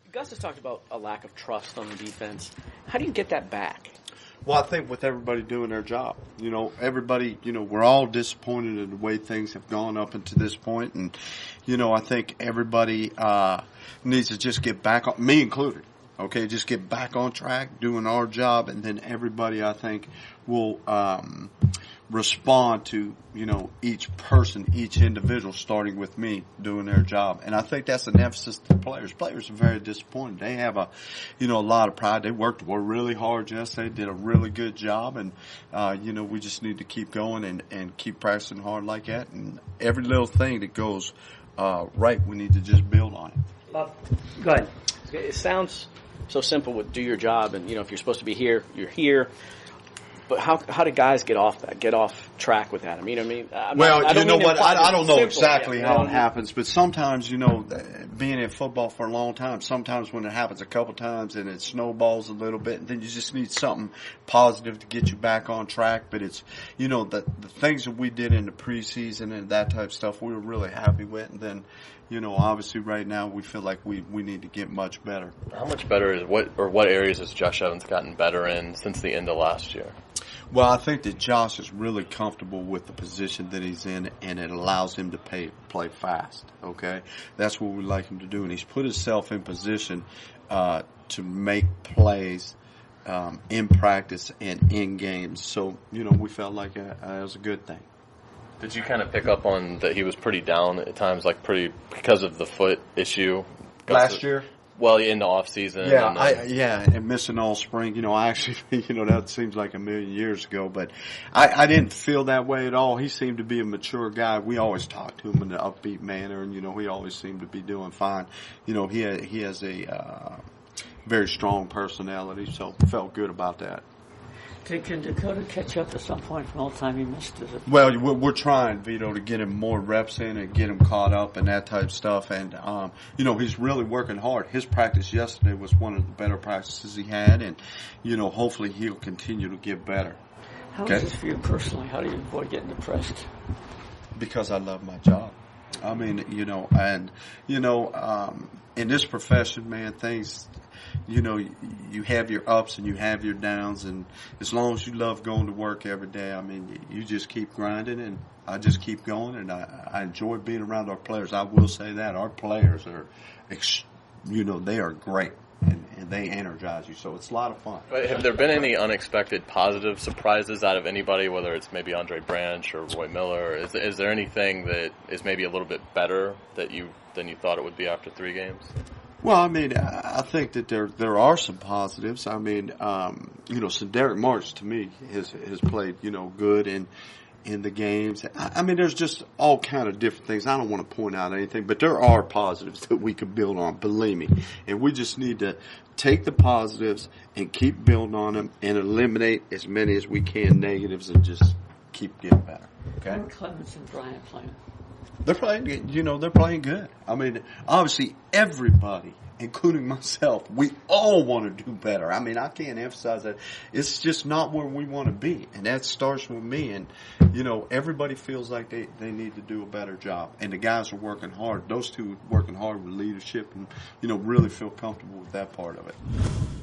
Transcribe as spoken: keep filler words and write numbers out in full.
Gus has talked about a lack of trust on the defense. How do you get that back? Well, I think with everybody doing their job, you know, everybody, you know, we're all disappointed in the way things have gone up until this point. And, you know, I think everybody uh needs to just get back on, me included, okay, just get back on track, doing our job, and then everybody, I think, will um respond to, you know, each person, each individual, starting with me, doing their job. And I think that's an emphasis to the players. Players are very disappointed. They have a, you know, a lot of pride. They worked really hard yesterday, did a really good job, and, uh, you know, we just need to keep going and, and keep practicing hard like that. And every little thing that goes uh, right, we need to just build on it. Bob, go ahead. It sounds so simple with do your job, and, you know, if you're supposed to be here, you're here. But how how do guys get off that, get off track with that? I mean, I mean, I'm well, not, I you know what? I, I don't know simple. exactly yeah, how you know, it happens, but sometimes, you know, being in football for a long time, sometimes when it happens a couple times and it snowballs a little bit, and then you just need something positive to get you back on track. But it's, you know, the the things that we did in the preseason and that type of stuff, we were really happy with, and then, you know, obviously right now we feel like we, we need to get much better. How much better is what, or what areas has Josh Evans gotten better in since the end of last year? Well, I think that Josh is really comfortable with the position that he's in, and it allows him to pay, play fast, okay? That's what we like him to do, and he's put himself in position uh, to make plays um, in practice and in games. So, you know, we felt like uh, it was a good thing. Did you kind of pick up on that he was pretty down at times, like pretty because of the foot issue? Last year? Well, in the off season. Yeah, and I, yeah, and missing all spring. You know, I actually, you know, that seems like a million years ago, but I, I didn't feel that way at all. He seemed to be a mature guy. We always talked to him in an upbeat manner, and, you know, he always seemed to be doing fine. You know, he had, he has a uh, very strong personality, so felt good about that. Can Dakota catch up at some point from all the time he missed? Is it? Well, we're, we're trying, Vito, to get him more reps in and get him caught up and that type of stuff. And, um, you know, he's really working hard. His practice yesterday was one of the better practices he had. And, you know, hopefully he'll continue to get better. How okay? is this for you personally? How do you avoid getting depressed? Because I love my job. I mean, you know, and, you know, um, in this profession, man, things, you know, you have your ups and you have your downs, and as long as you love going to work every day, I mean, you just keep grinding, and I just keep going, and I, I enjoy being around our players. I will say that our players are, you know, they are great, and, and they energize you, so it's a lot of fun. Have there been any unexpected positive surprises out of anybody, whether it's maybe Andre Branch or Roy Miller? Is, is there anything that is maybe a little bit better that you than you thought it would be after three games? Well, I mean, I think that there there are some positives. I mean, um, you know, so Derek March to me has has played, you know, good in in the games. I, I mean, there's just all kind of different things. I don't want to point out anything, but there are positives that we can build on. Believe me, and we just need to take the positives and keep building on them and eliminate as many as we can negatives and just keep getting better. Okay. How are Clemens and Bryant playing? They're playing, you know, they're playing good. I mean, obviously everybody, including myself, we all want to do better. I mean, I can't emphasize that. It's just not where we want to be. And that starts with me. And, you know, everybody feels like they, they need to do a better job. And the guys are working hard. Those two are working hard with leadership and, you know, really feel comfortable with that part of it.